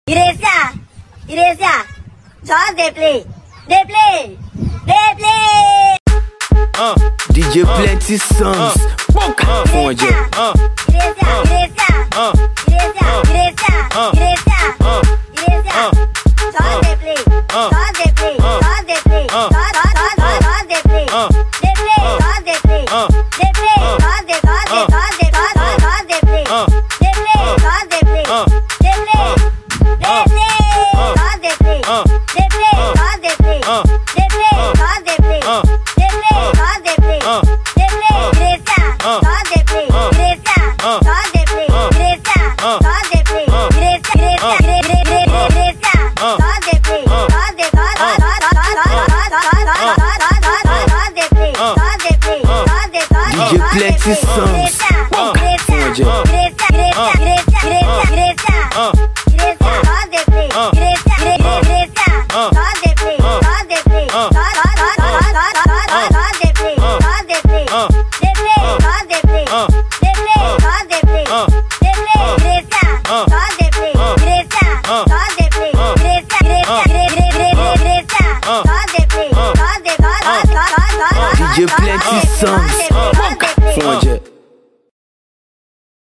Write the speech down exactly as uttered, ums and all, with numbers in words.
Igreja, igreja, just they play, they play, they play. Uh, D J Plenty Songs, uh, onde? Igreja, igreja, igreja, igreja, igreja, igreja, just they play, just they play, just they play, just just they play, they play, just they play, they play, just they just they just they just they play, they play, just they play, they play. They play, cause they play. They play, cause they play. They play, cause they play. They play, cause they play. They play, igreja, cause they play. Igreja, cause they play. Igreja, cause they play. Igreja, igreja, igreja, cause they play. Cause they, cause, cause, cause they play. Cause they play. Cause they, cause, D J Plenty Songs, onde? Igreja, igreja, igreja, igreja, igreja. D J Plenty Songs, onde?